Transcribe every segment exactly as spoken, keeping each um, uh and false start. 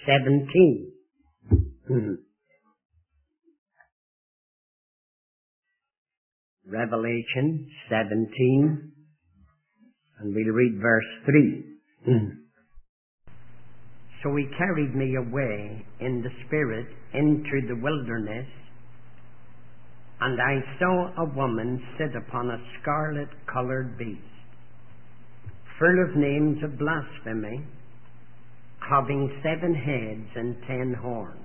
seventeen. Revelation seventeen, and we'll read verse three. So he carried me away in the Spirit into the wilderness, and I saw a woman sit upon a scarlet-colored beast, full of names of blasphemy, having seven heads and ten horns.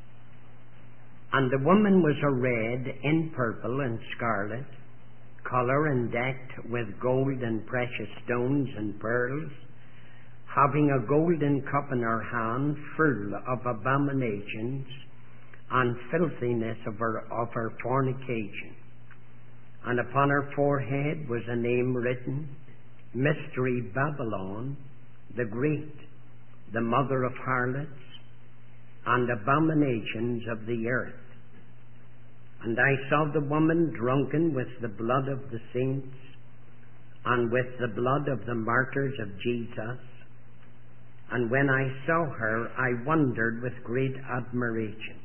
And the woman was arrayed in purple and scarlet colour, and decked with gold and precious stones and pearls, having a golden cup in her hand full of abominations and filthiness of her, of her fornication. And upon her forehead was a name written, Mystery Babylon, the Great, the mother of harlots and abominations of the earth. And I saw the woman drunken with the blood of the saints and with the blood of the martyrs of Jesus. And when I saw her, I wondered with great admiration.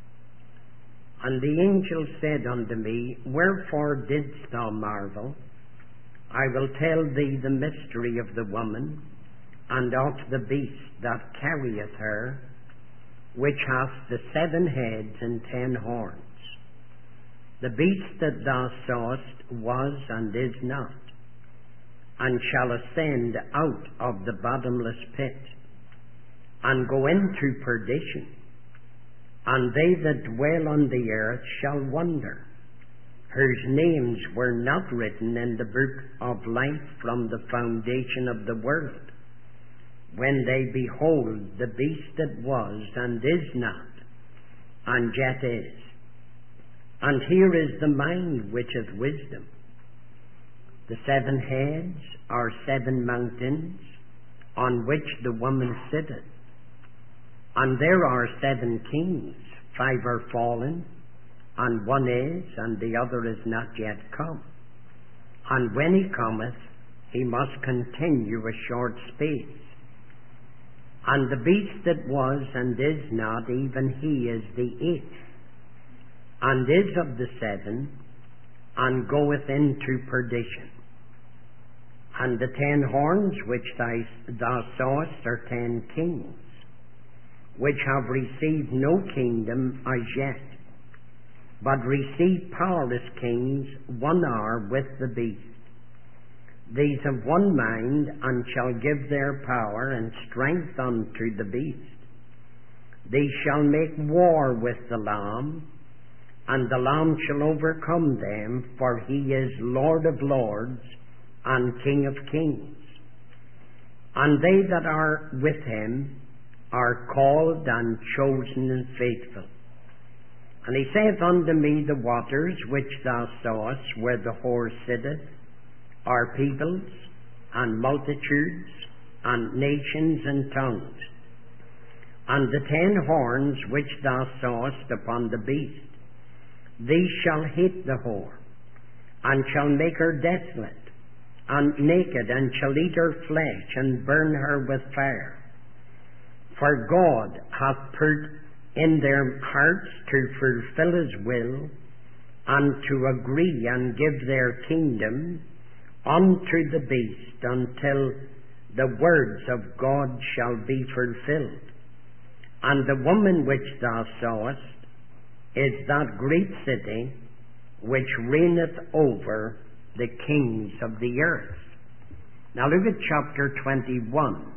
And the angel said unto me, Wherefore didst thou marvel? I will tell thee the mystery of the woman, and of the beast that carrieth her, which hath the seven heads and ten horns. The beast that thou sawest was and is not, and shall ascend out of the bottomless pit, and go into perdition. And they that dwell on the earth shall wonder, whose names were not written in the book of life from the foundation of the world, when they behold the beast that was and is not, and yet is. And here is the mind which is wisdom. The seven heads are seven mountains, on which the woman sitteth. And there are seven kings, five are fallen, and one is, and the other is not yet come. And when he cometh, he must continue a short space. And the beast that was and is not, even he is the eighth, and is of the seven, and goeth into perdition. And the ten horns which thou, thou sawest are ten kings, which have received no kingdom as yet, but receive power as kings one hour with the beast. These have one mind, and shall give their power and strength unto the beast. These shall make war with the Lamb, and the Lamb shall overcome them, for he is Lord of lords and King of kings. And they that are with him are called and chosen and faithful. And he saith unto me, The waters which thou sawest, where the whore sitteth, are peoples and multitudes and nations and tongues. And the ten horns which thou sawest upon the beast, these shall hate the whore, and shall make her desolate, and naked, and shall eat her flesh, and burn her with fire. For God hath put in their hearts to fulfill his will, and to agree and give their kingdom unto the beast, until the words of God shall be fulfilled. And the woman which thou sawest is that great city which reigneth over the kings of the earth. Now look at chapter twenty-one.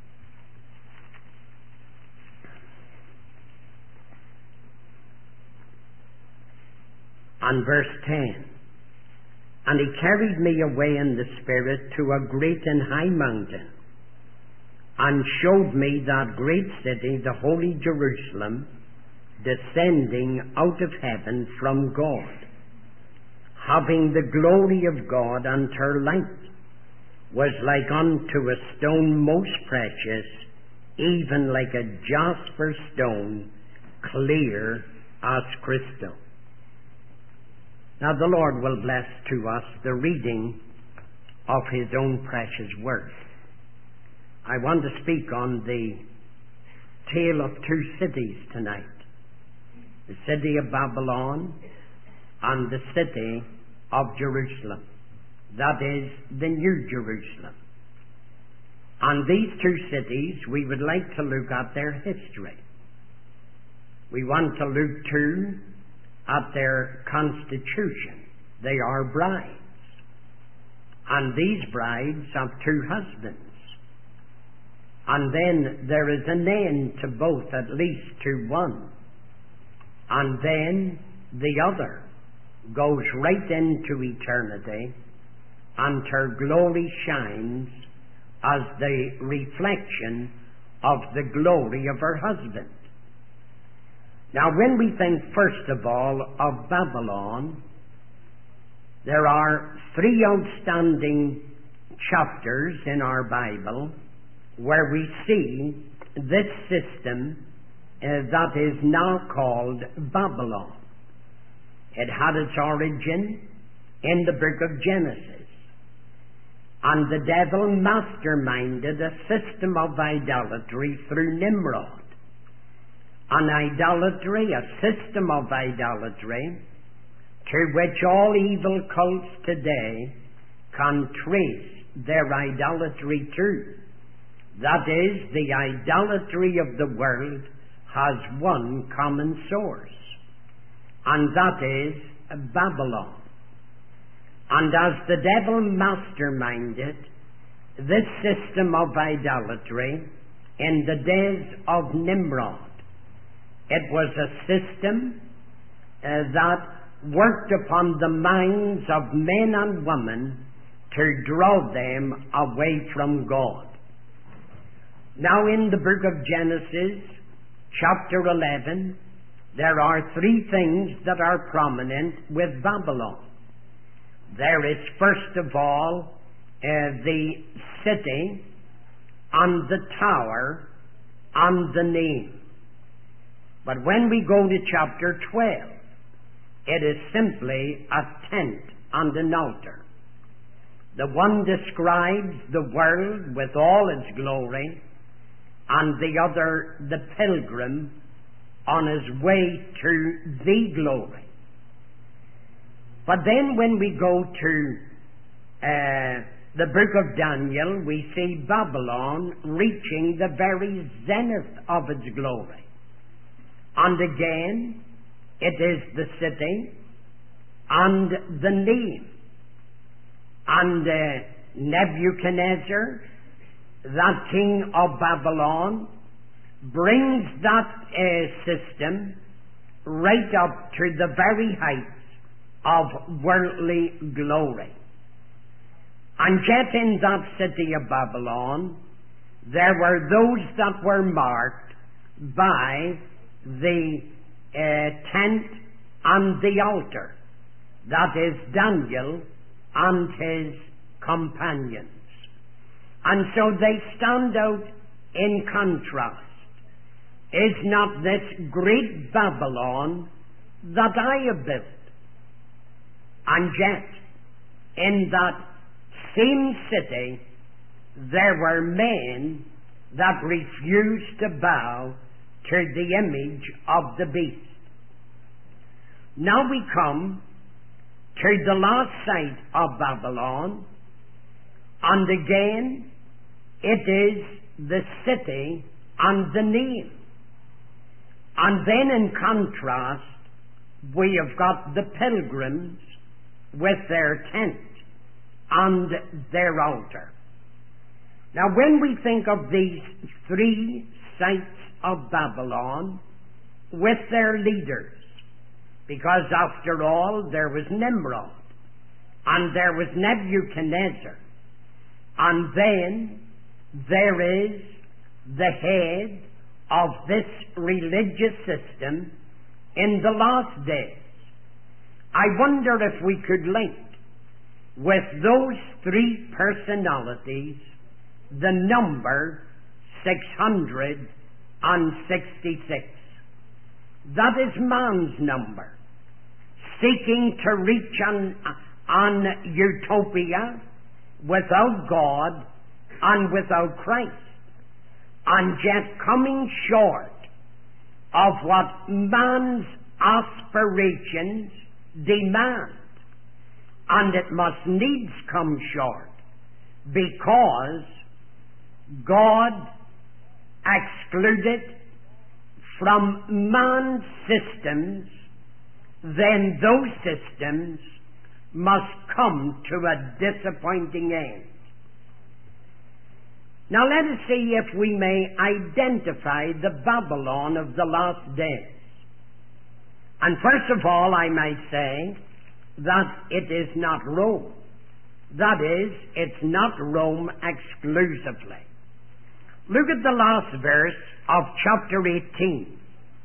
And verse ten. And he carried me away in the Spirit to a great and high mountain, and showed me that great city, the holy Jerusalem, descending out of heaven from God, having the glory of God, and her light was like unto a stone most precious, even like a jasper stone, clear as crystal. Now the Lord will bless to us the reading of his own precious word. I want to speak on the tale of two cities tonight. The city of Babylon and the city of Jerusalem. That is the New Jerusalem. And these two cities, we would like to look at their history. We want to look too at their constitution. They are brides. And these brides have two husbands. And then there is an end to both, at least to one. And then the other goes right into eternity, and her glory shines as the reflection of the glory of her husband. Now, when we think first of all of Babylon, there are three outstanding chapters in our Bible where we see this system uh, that is now called Babylon. It had its origin in the book of Genesis. And the devil masterminded a system of idolatry through Nimrod. An idolatry, a system of idolatry, to which all evil cults today can trace their idolatry to. That is, the idolatry of the world has one common source, and that is Babylon. And as the devil masterminded this system of idolatry in the days of Nimrod, it was a system uh, that worked upon the minds of men and women to draw them away from God. Now, in the book of Genesis, chapter eleven, there are three things that are prominent with Babylon. There is, first of all, uh, the city and the tower and the name. But when we go to chapter twelve, it is simply a tent and an altar. The one describes the world with all its glory, and the other the pilgrim on his way to the glory. But then when we go to uh, the book of Daniel, we see Babylon reaching the very zenith of its glory. And again, it is the city and the name. And uh, Nebuchadnezzar, that king of Babylon, brings that uh, system right up to the very heights of worldly glory. And yet in that city of Babylon, there were those that were marked by the uh, tent and the altar. That is Daniel and his companions. And so they stand out in contrast. Is not this great Babylon that I have built? And yet, in that same city, there were men that refused to bow to the image of the beast. Now we come to the last site of Babylon, and again, it is the city and the name. And then in contrast, we have got the pilgrims with their tent and their altar. Now, when we think of these three sites of Babylon with their leaders, because after all, there was Nimrod, and there was Nebuchadnezzar, and then there is the head of this religious system in the last days. I wonder if we could link with those three personalities the number six hundred sixty-six. That is man's number, seeking to reach an, an utopia without God and without Christ. and yet coming short of what man's aspirations demand. And it must needs come short because God excluded from man's systems, then those systems must come to a disappointing end. Now let us see if we may identify the Babylon of the last days. And first of all, I might say that it is not Rome. That is, it's not Rome exclusively. Look at the last verse of chapter eighteen.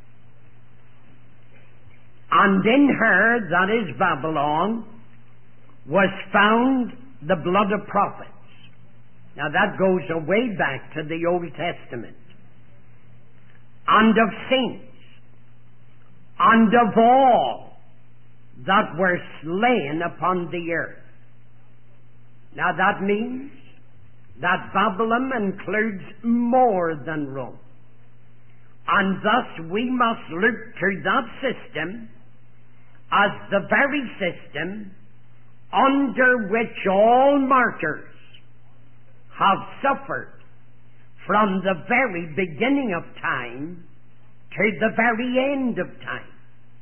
And in her, that is Babylon, was found the blood of prophets. Now that goes away back to the Old Testament. And of saints, and of all that were slain upon the earth. Now that means that Babylon includes more than Rome. And thus we must look to that system as the very system under which all martyrs have suffered from the very beginning of time to the very end of time.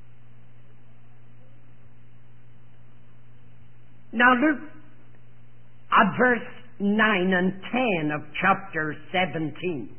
Now look at verse nine and ten of chapter seventeen.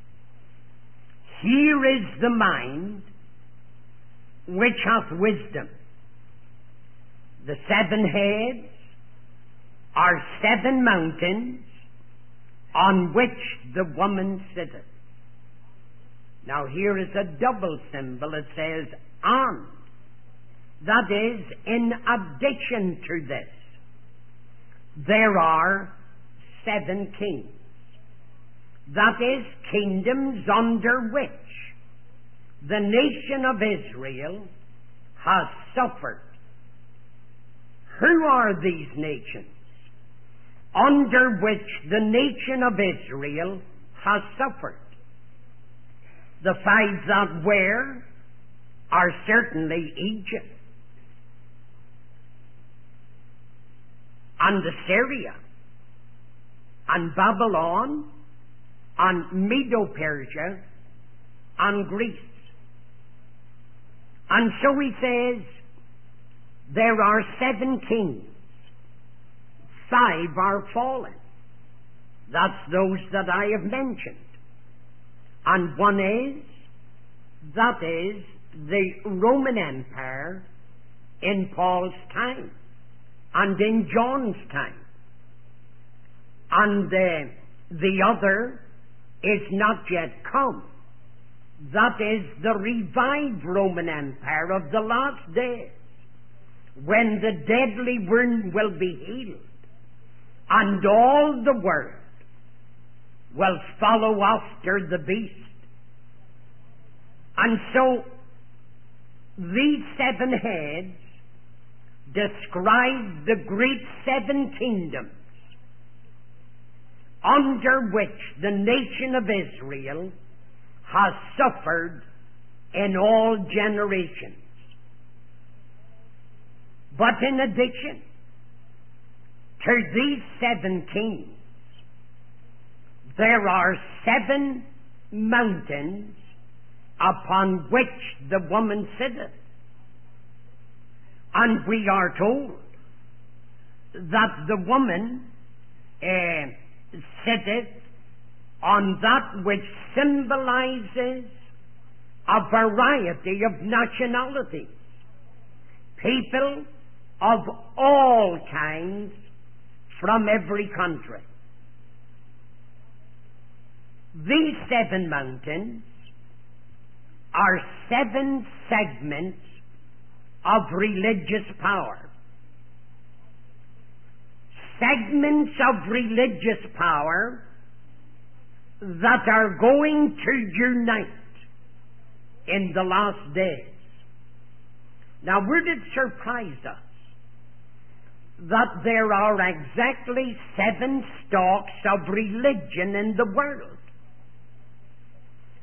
Here is the mind which hath wisdom. The seven heads are seven mountains on which the woman sitteth. Now here is a double symbol. It says on. That is, in addition to this, there are seven kings. That is, kingdoms under which the nation of Israel has suffered. Who are these nations under which the nation of Israel has suffered? The five that were are certainly Egypt and Assyria and Babylon and Medo-Persia and Greece. And so he says there are seven kings. Five are fallen. That's those that I have mentioned. And one is, that is the Roman Empire in Paul's time and in John's time. And uh, the other is not yet come. That is the revived Roman Empire of the last days, when the deadly wound will be healed and all the world will follow after the beast. And so these seven heads describe the great seven kingdoms under which the nation of Israel has suffered in all generations. But in addition to these seven kings, there are seven mountains upon which the woman sitteth. And we are told that the woman uh, sitteth on that which symbolizes a variety of nationalities, people of all kinds from every country. These seven mountains are seven segments of religious power. Segments of religious power that are going to unite in the last days. Now, would it surprise us that there are exactly seven stalks of religion in the world?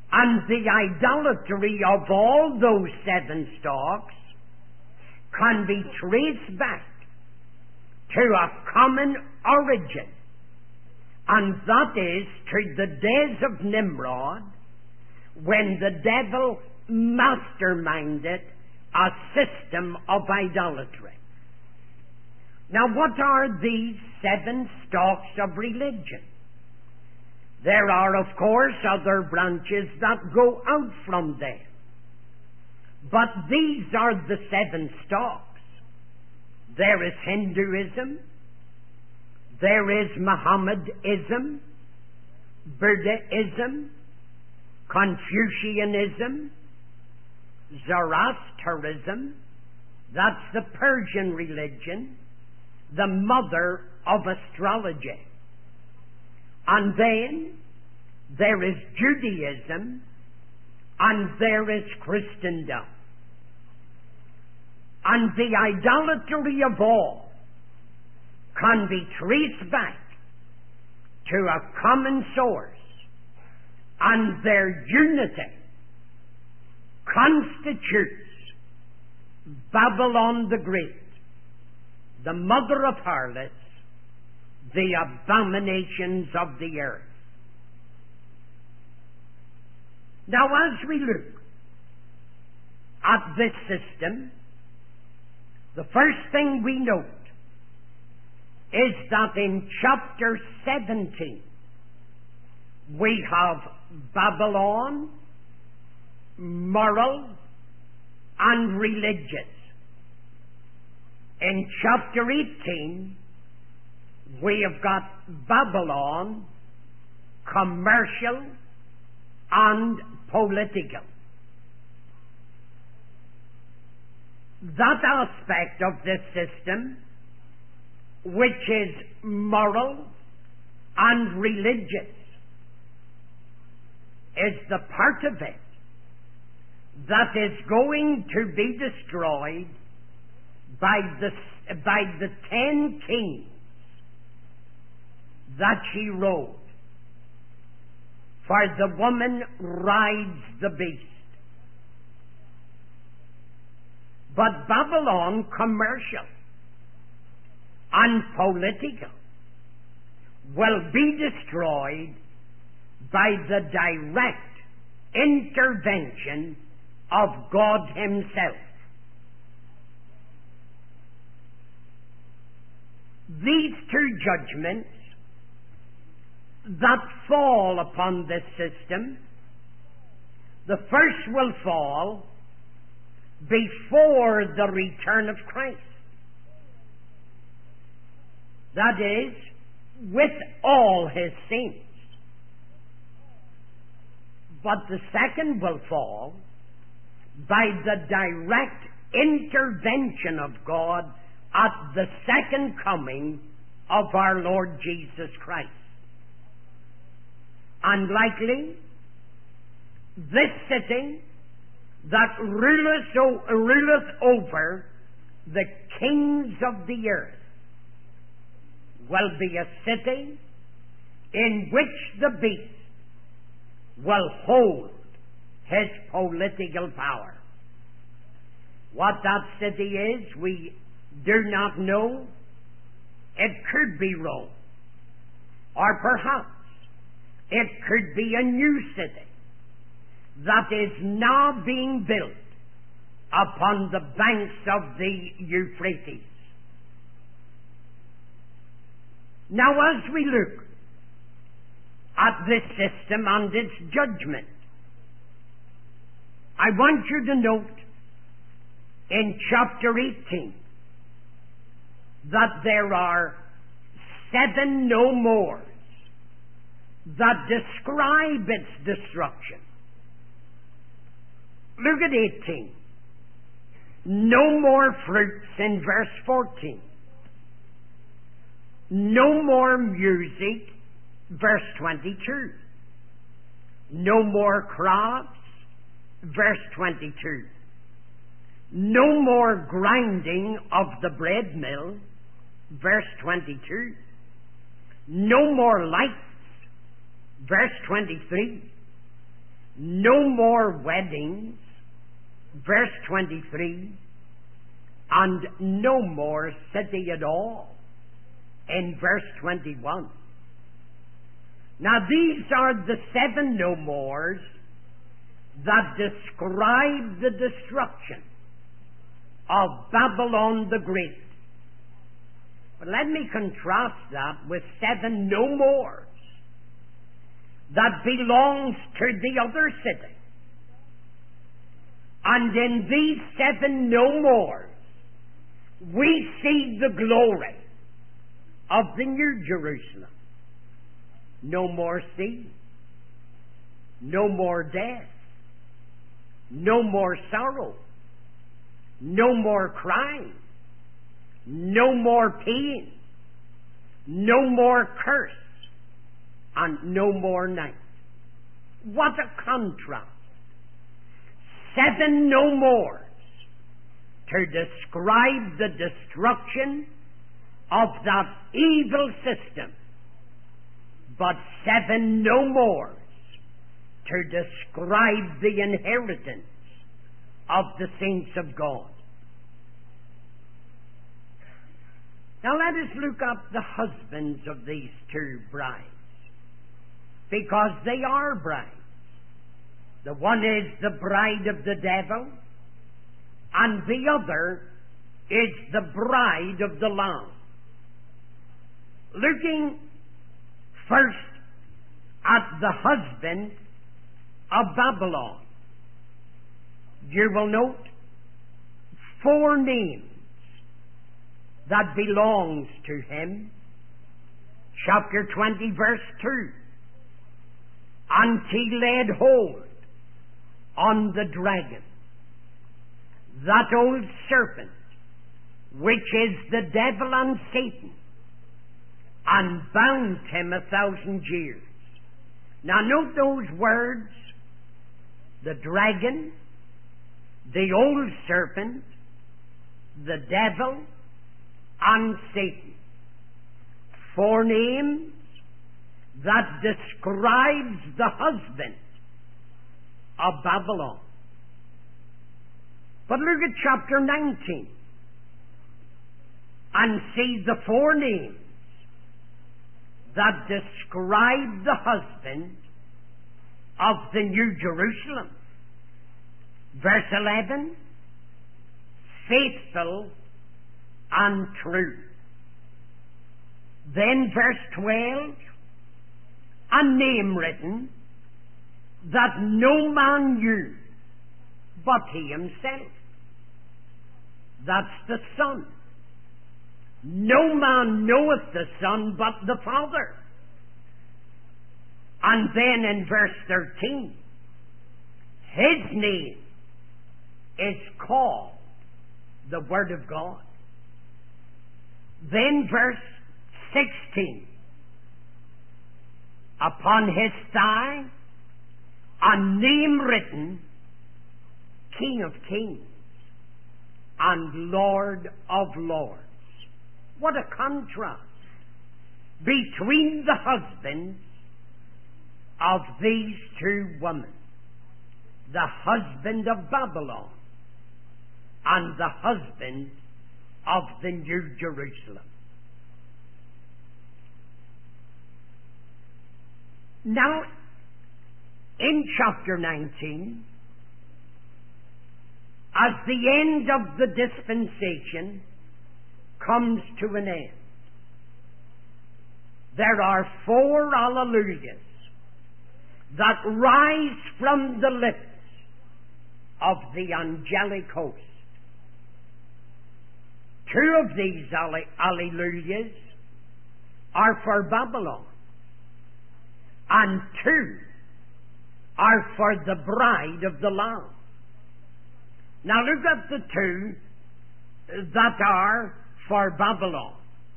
And the idolatry of all those seven stalks can be traced back to a common origin, and that is to the days of Nimrod, when the devil masterminded a system of idolatry. Now, what are these seven stalks of religion? There are, of course, other branches that go out from there. But these are the seven stalks. There is Hinduism, there is Mohammedanism, Buddhism, Confucianism, Zoroastrianism, that's the Persian religion, the mother of astrology. And then there is Judaism, and there is Christendom. And the idolatry of all can be traced back to a common source, and their unity constitutes Babylon the Great, the mother of harlots, the abominations of the earth. Now, as we look at this system, the first thing we note is that in chapter seventeen we have Babylon, moral and religious. In chapter eighteen we have got Babylon, commercial and political. That aspect of this system, which is moral and religious, is the part of it that is going to be destroyed by the, by the ten kings that she rode. For the woman rides the beast. But Babylon, commercial and political, will be destroyed by the direct intervention of God Himself. These two judgments that fall upon this system, the first will fall before the return of Christ. That is, with all His saints. But the second will fall by the direct intervention of God at the second coming of our Lord Jesus Christ. And likely, this city that ruleth, o- ruleth over the kings of the earth will be a city in which the beast will hold his political power. What that city is, we do not know. It could be Rome, or perhaps it could be a new city that is now being built upon the banks of the Euphrates. Now, as we look at this system and its judgment, I want you to note in chapter eighteen that there are seven no mores that describe its destruction. Look at eighteen. No more fruits in verse fourteen. No more music, verse twenty-two. No more crops, verse twenty-two. No more grinding of the bread mill, verse twenty-two. No more lights, verse twenty-three. no more weddings, verse twenty-three, and no more city at all, in verse twenty-one. Now these are the seven no mores that describe the destruction of Babylon the Great. But let me contrast that with seven no mores that belongs to the other city. And in these seven no mores, we see the glory of the New Jerusalem. No more sea, no more death, no more sorrow, no more crying, no more pain, no more curse, and no more night. What a contrast. Seven no mores to describe the destruction of that evil system, but seven no mores to describe the inheritance of the saints of God. Now let us look up the husbands of these two brides, because they are brides. The one is the bride of the devil, and the other is the bride of the Lamb. Looking first at the husband of Babylon, you will note four names that belongs to him. Chapter twenty, verse two. And he laid hold on the dragon, that old serpent, which is the devil and Satan, and bound him a thousand years. Now note those words: the dragon, the old serpent, the devil, and Satan. Four names that describes the husband of Babylon. But look at chapter nineteen and see the four names that describe the husband of the New Jerusalem. Verse eleven, faithful and true. Then verse twelve, a name written that no man knew but he himself. That's the Son. No man knoweth the Son but the Father. And then in verse thirteen, his name is called the Word of God. Then verse sixteen, upon his thigh a name written, King of Kings and Lord of Lords. What a contrast between the husbands of these two women. The husband of Babylon and the husband of the New Jerusalem. Now, in chapter nineteen, as the end of the dispensation comes to an end, there are four hallelujahs that rise from the lips of the angelic host. Two of these hallelujahs are for Babylon, and two are for the bride of the Lamb. Now look at the two that are for Babylon.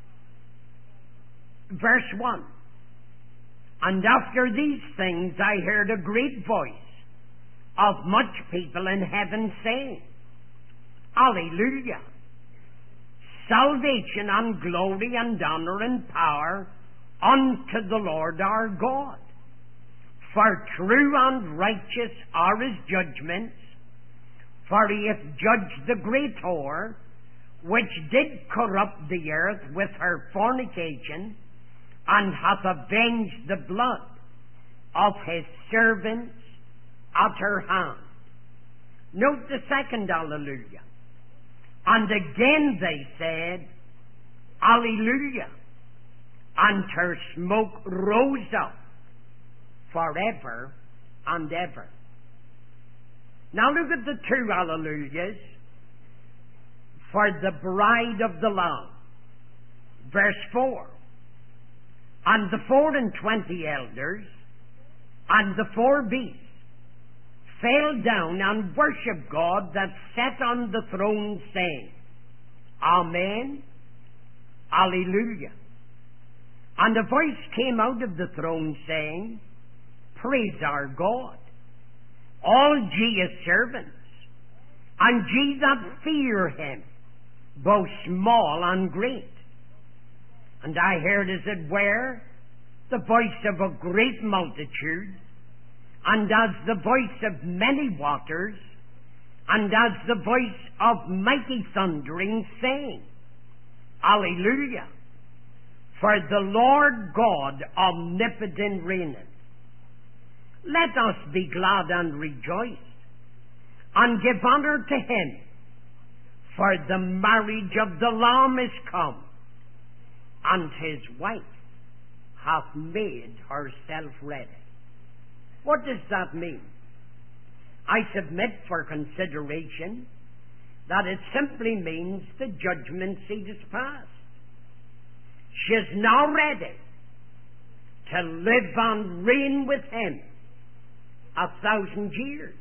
Verse one. And after these things I heard a great voice of much people in heaven saying, Alleluia! Salvation and glory and honor and power unto the Lord our God. For true and righteous are his judgments, for he hath judged the great whore, which did corrupt the earth with her fornication, and hath avenged the blood of his servants at her hand. Note the second Alleluia. And again they said, Alleluia. And her smoke rose up forever and ever. Now look at the two Alleluias for the bride of the Lamb. Verse four. And the four and twenty elders and the four beasts fell down and worshipped God that sat on the throne, saying, Amen, Alleluia. And a voice came out of the throne, saying, Praise our God, all ye his servants, and ye that fear him, both small and great. And I heard, as it were, the voice of a great multitude, and as the voice of many waters, and as the voice of mighty thundering, saying, Alleluia! For the Lord God omnipotent reigneth. Let us be glad and rejoice, and give honor to him, for the marriage of the Lamb is come, and his wife hath made herself ready. What does that mean? I submit for consideration that it simply means the judgment seat is past. She is now ready to live and reign with him a thousand years.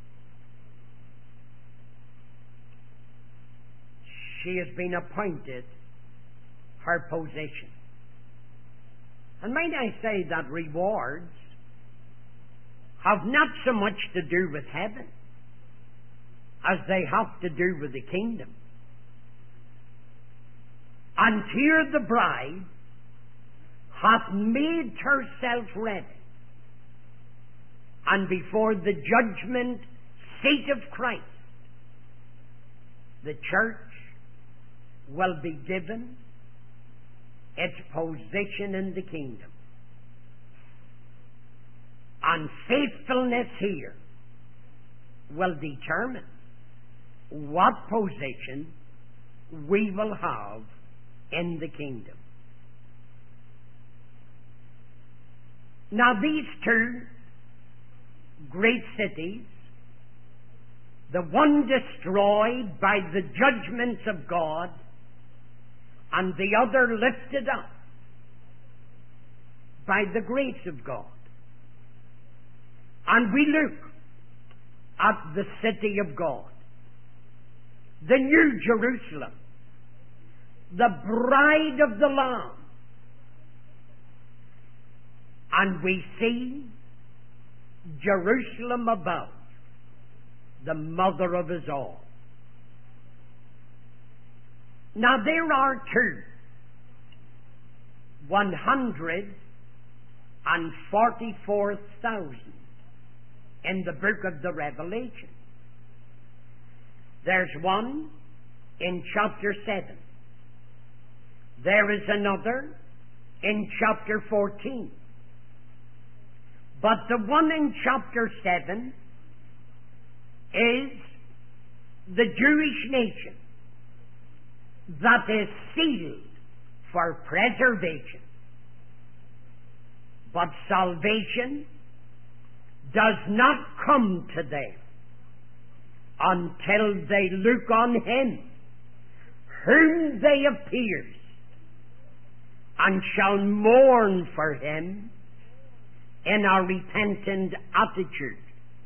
She has been appointed her position. And might I say that rewards have not so much to do with heaven as they have to do with the kingdom. And here the bride hath made herself ready, and before the judgment seat of Christ, the church will be given its position in the kingdom. And faithfulness here will determine what position we will have in the kingdom. Now these two great cities, the one destroyed by the judgments of God, and the other lifted up by the grace of God. And we look at the city of God, the New Jerusalem, the bride of the Lamb, and we see Jerusalem above, the mother of us all. Now there are two, one hundred and forty-four thousand in the book of the Revelation. There's one in chapter seven. There is another in chapter fourteen. But the one in chapter seven is the Jewish nation that is sealed for preservation. But salvation does not come to them until they look on him whom they have pierced, and shall mourn for him in a repentant attitude.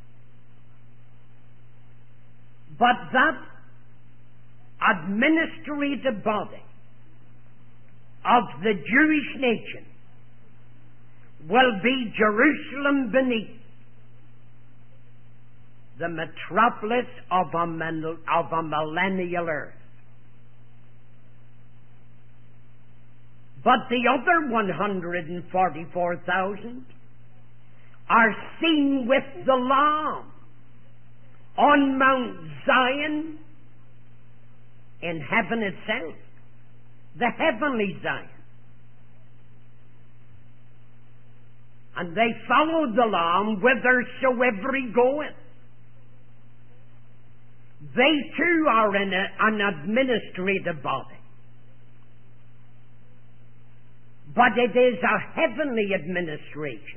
But that administrative body of the Jewish nation will be Jerusalem beneath, the metropolis of a, men- of a millennial earth. But the other one hundred forty-four thousand are seen with the Lamb on Mount Zion in heaven itself, the heavenly Zion. And they followed the Lamb whithersoever he goeth. They too are in a, an administrative body. But it is a heavenly administration.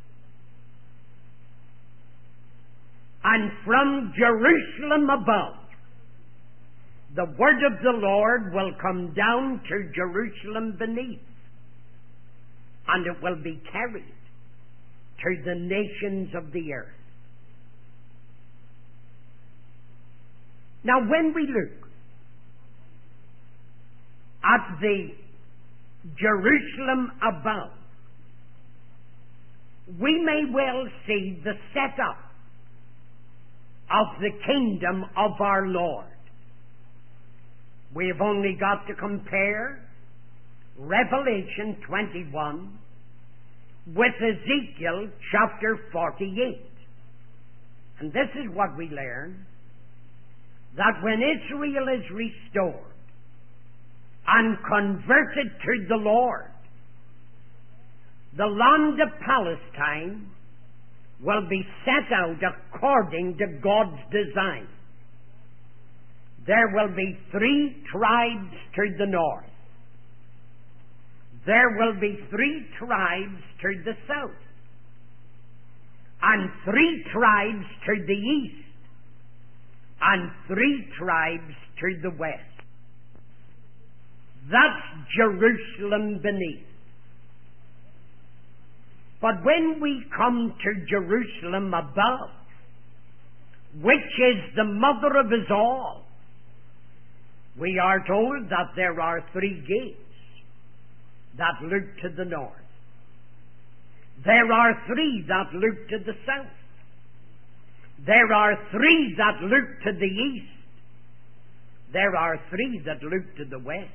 And from Jerusalem above, the word of the Lord will come down to Jerusalem beneath, and it will be carried to the nations of the earth. Now, when we look at the Jerusalem above, we may well see the setup of the kingdom of our Lord. We have only got to compare Revelation twenty-one with Ezekiel chapter forty-eight. And this is what we learn, that when Israel is restored and converted to the Lord, the land of Palestine will be set out according to God's design. There will be three tribes to the north. There will be three tribes to the south. And three tribes to the east. And three tribes to the west. That's Jerusalem beneath. But when we come to Jerusalem above, which is the mother of us all, we are told that there are three gates that look to the north. There are three that look to the south. There are three that look to the east. There are three that look to the west.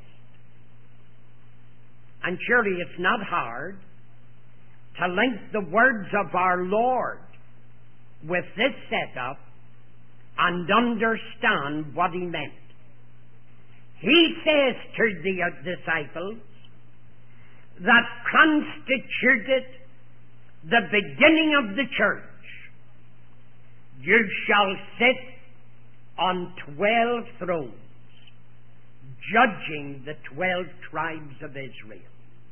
And surely it's not hard to link the words of our Lord with this setup and understand what he meant. He says to the uh, disciples that constituted the beginning of the church, you shall sit on twelve thrones, judging the twelve tribes of Israel.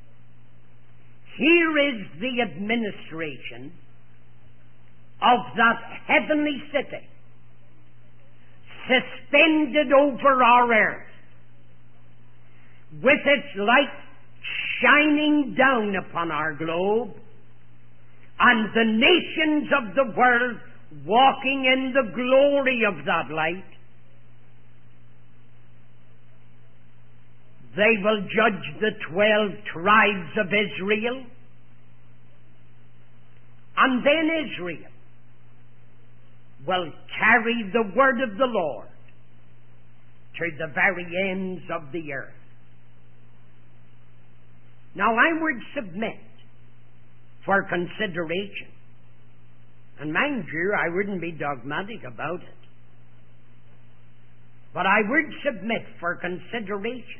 Here is the administration of that heavenly city, suspended over our earth, with its light shining down upon our globe, and the nations of the world walking in the glory of that light. They will judge the twelve tribes of Israel, and then Israel will carry the word of the Lord to the very ends of the earth. Now I would submit for consideration, and mind you, I wouldn't be dogmatic about it, but I would submit for consideration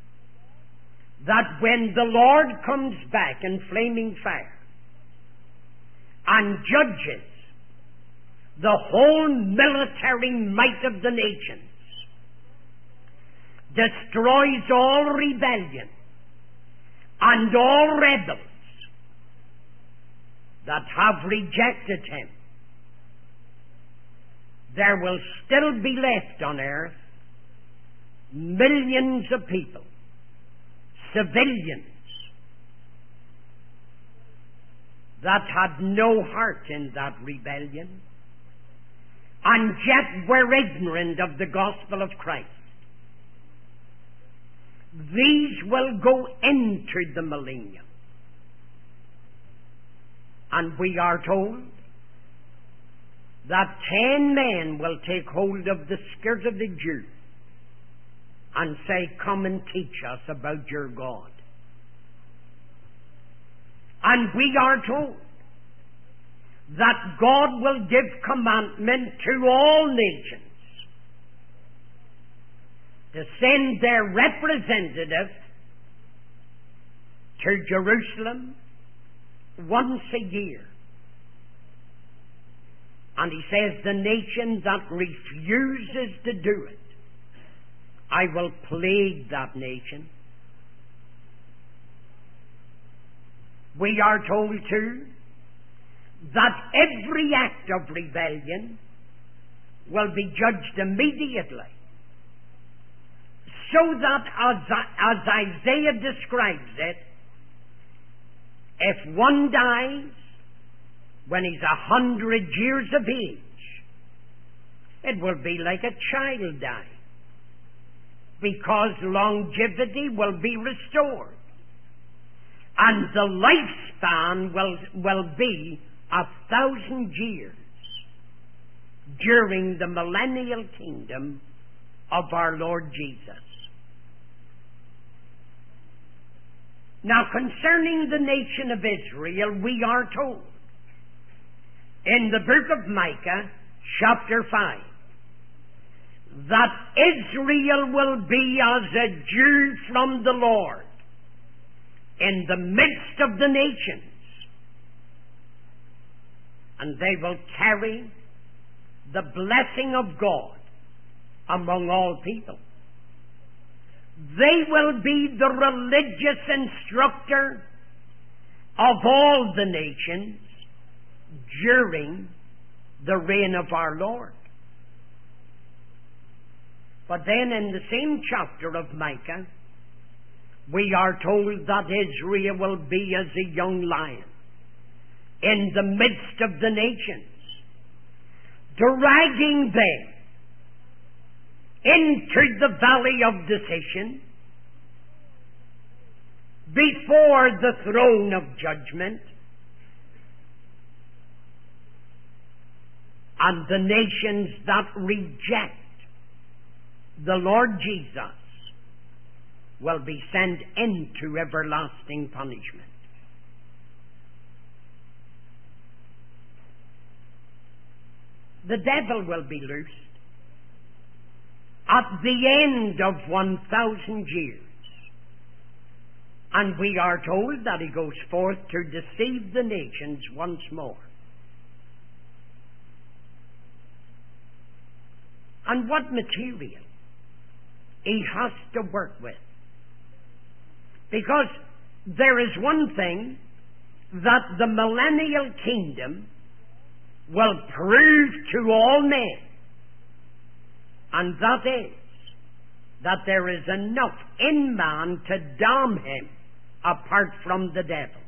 that when the Lord comes back in flaming fire and judges the whole military might of the nations, destroys all rebellion and all rebels that have rejected him, there will still be left on earth millions of people, civilians, that had no heart in that rebellion and yet were ignorant of the gospel of Christ. These will go into the millennium. And we are told that ten men will take hold of the skirt of the Jew and say, come and teach us about your God. And we are told that God will give commandment to all nations to send their representative to Jerusalem once a year. And he says, the nation that refuses to do it, I will plague that nation. We are told too that every act of rebellion will be judged immediately. So that as, as Isaiah describes it, if one dies when he's a hundred years of age, it will be like a child dying, because longevity will be restored, and the lifespan will, will be a thousand years during the millennial kingdom of our Lord Jesus. Now, concerning the nation of Israel, we are told in the book of Micah, chapter five, that Israel will be as a dew from the Lord in the midst of the nations, and they will carry the blessing of God among all people. They will be the religious instructor of all the nations during the reign of our Lord. But then in the same chapter of Micah, we are told that Israel will be as a young lion in the midst of the nations, dragging them into the valley of decision before the throne of judgment, and the nations that reject the Lord Jesus will be sent into everlasting punishment. The devil will be loosed at the end of one thousand years. And we are told that he goes forth to deceive the nations once more. And what material he has to work with. Because there is one thing that the millennial kingdom will prove to all men, and that is that there is enough in man to damn him apart from the devil.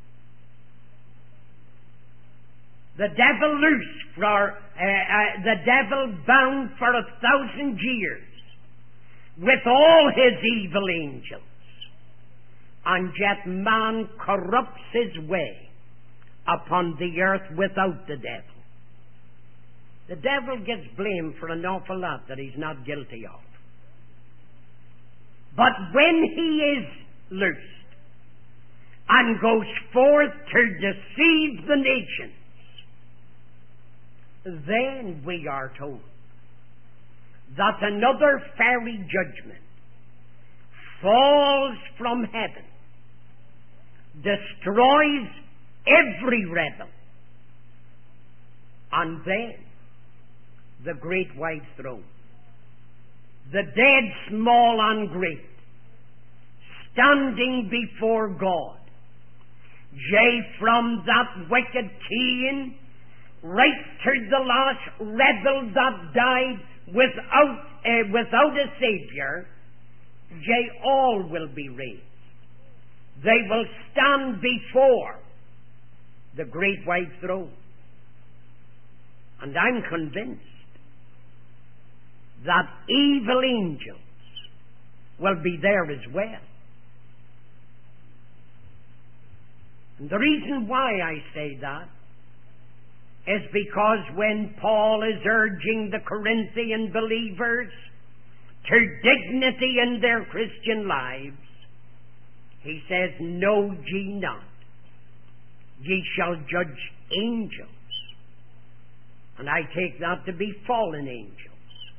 The devil loose for uh, uh, the devil bound for a thousand years with all his evil angels, and yet man corrupts his way upon the earth without the devil. The devil gets blamed for an awful lot that he's not guilty of. But when he is loosed and goes forth to deceive the nations, then we are told that another fiery judgment falls from heaven, destroys every rebel, and then the great white throne, the dead, small and great, standing before God, yea, from that wicked Cain right to the last rebel that died without uh, without a Savior, yea, all will be raised. They will stand before the great white throne. And I'm convinced that evil angels will be there as well. And the reason why I say that is because when Paul is urging the Corinthian believers to dignity in their Christian lives, he says, "Know ye not, ye shall judge angels. And I take that to be fallen angels.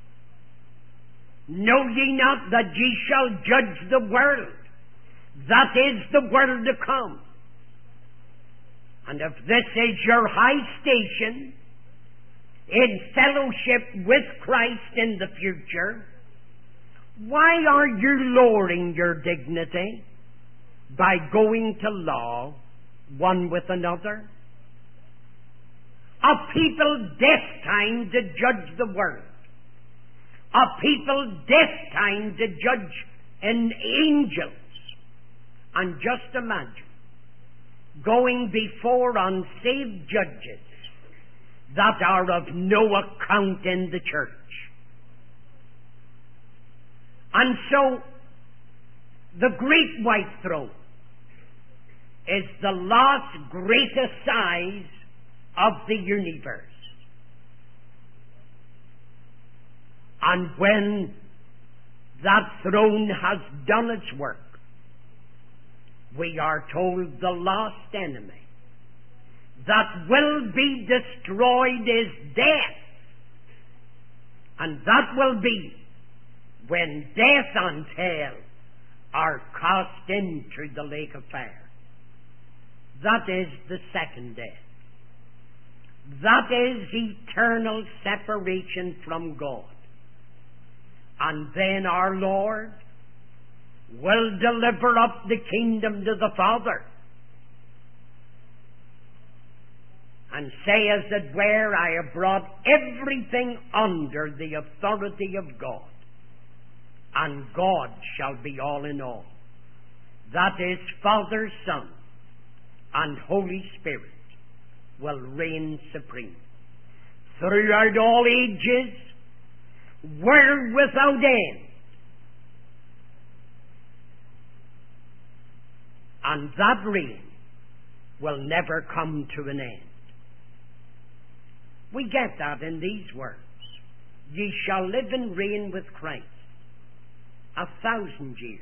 Know ye not that ye shall judge the world? That is the world to come. And if this is your high station in fellowship with Christ in the future, why are you lowering your dignity by going to law one with another? A people destined to judge the world. A people destined to judge an angels. And just imagine going before unsaved judges that are of no account in the church. And so, the great white throne is the last greatest size of the universe. And when that throne has done its work, we are told the last enemy that will be destroyed is death. And that will be when death and hell are cast into the lake of fire. That is the second death. That is eternal separation from God. And then our Lord will deliver up the kingdom to the Father and say, as it were, I have brought everything under the authority of God, and God shall be all in all. That is, Father, Son, and Holy Spirit will reign supreme throughout all ages, world without end. And that reign will never come to an end. We get that in these words. Ye shall live and reign with Christ a thousand years.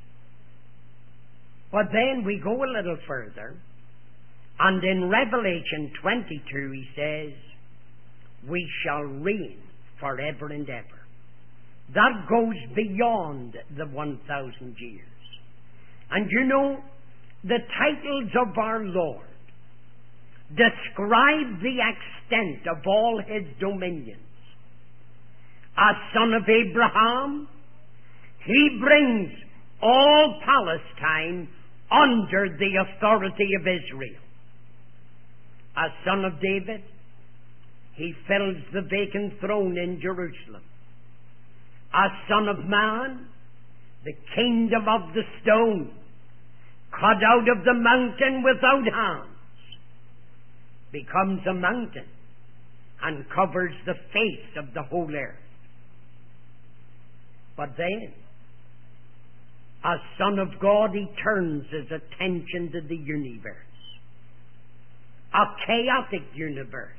But then we go a little further, and in Revelation twenty-two he says, we shall reign forever and ever. That goes beyond the one thousand years. And you know, the titles of our Lord describe the extent of all his dominions. As son of Abraham, he brings all Palestine under the authority of Israel. As son of David, he fills the vacant throne in Jerusalem. As son of man, the kingdom of the stone, cut out of the mountain without hands, becomes a mountain and covers the face of the whole earth. But then, as Son of God, he turns his attention to the universe. A chaotic universe,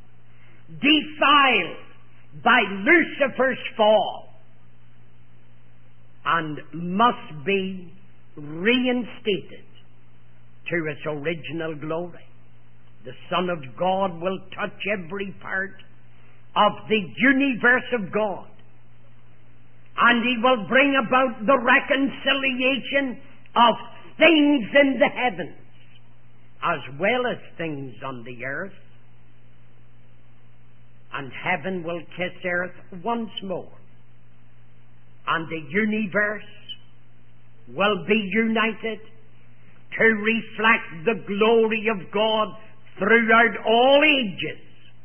defiled by Lucifer's fall, and must be reinstated to its original glory. The Son of God will touch every part of the universe of God, and he will bring about the reconciliation of things in the heavens as well as things on the earth. And heaven will kiss earth once more, and the universe will be united to reflect the glory of God throughout all ages.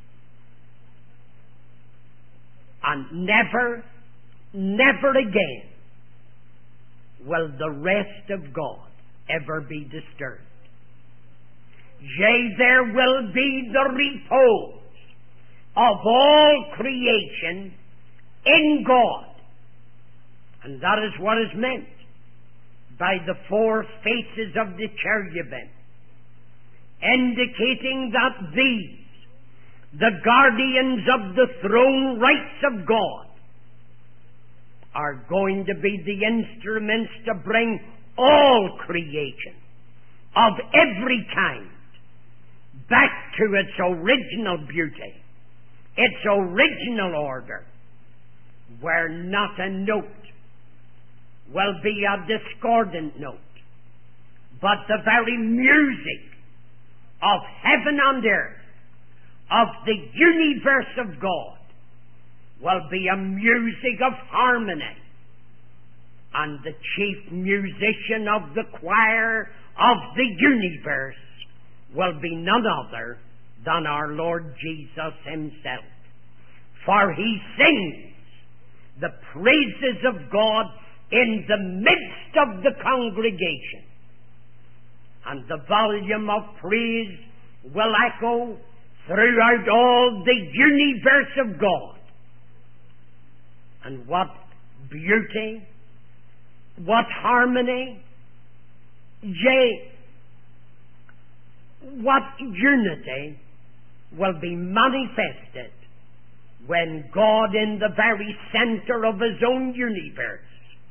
And never, never again will the rest of God ever be disturbed. Yea, there will be the repose of all creation in God. And that is what is meant by the four faces of the cherubim, indicating that these, the guardians of the throne rights of God, are going to be the instruments to bring all creation of every kind back to its original beauty its original order, where not a note will be a discordant note, but the very music of heaven and earth, of the universe of God, will be a music of harmony. And the chief musician of the choir of the universe will be none other than our Lord Jesus himself. For he sings the praises of God in the midst of the congregation. And the volume of praise will echo throughout all the universe of God. And what beauty, what harmony, yea, what unity will be manifested when God, in the very center of his own universe,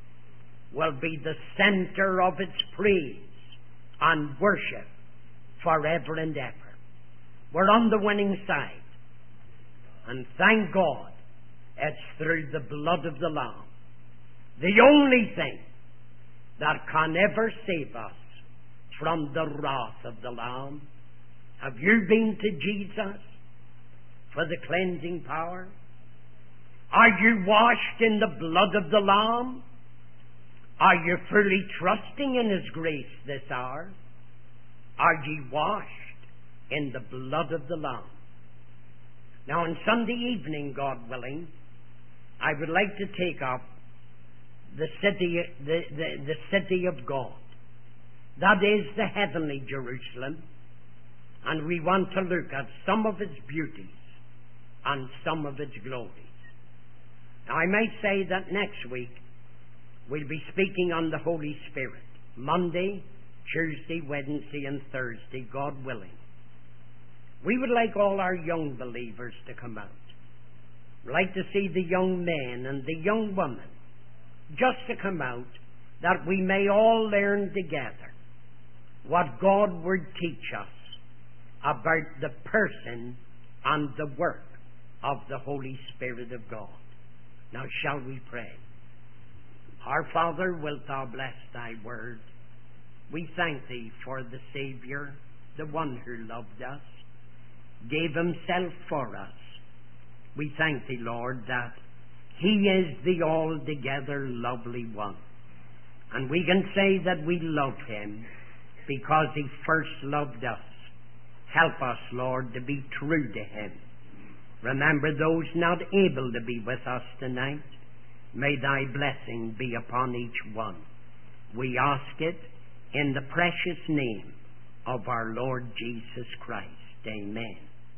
will be the center of its praise and worship forever and ever. We're on the winning side. And thank God, it's through the blood of the Lamb, the only thing that can ever save us from the wrath of the Lamb. Have you been to Jesus for the cleansing power? Are you washed in the blood of the Lamb? Are you fully trusting in his grace this hour? Are ye washed in the blood of the Lamb? Now, on Sunday evening, God willing, I would like to take up the city, the, the, the city of God. That is the heavenly Jerusalem. And we want to look at some of its beauties and some of its glories. Now, I might say that next week we'll be speaking on the Holy Spirit. Monday, Tuesday, Wednesday, and Thursday, God willing. We would like all our young believers to come out. We'd like to see the young men and the young women just to come out, that we may all learn together what God would teach us about the person and the work of the Holy Spirit of God. Now shall we pray? Our Father, wilt thou bless thy word? We thank thee for the Savior, the one who loved us, gave himself for us. We thank thee, Lord, that he is the altogether lovely one. And we can say that we love him because he first loved us. Help us, Lord, to be true to him. Remember those not able to be with us tonight. May thy blessing be upon each one. We ask it in the precious name of our Lord Jesus Christ. Amen.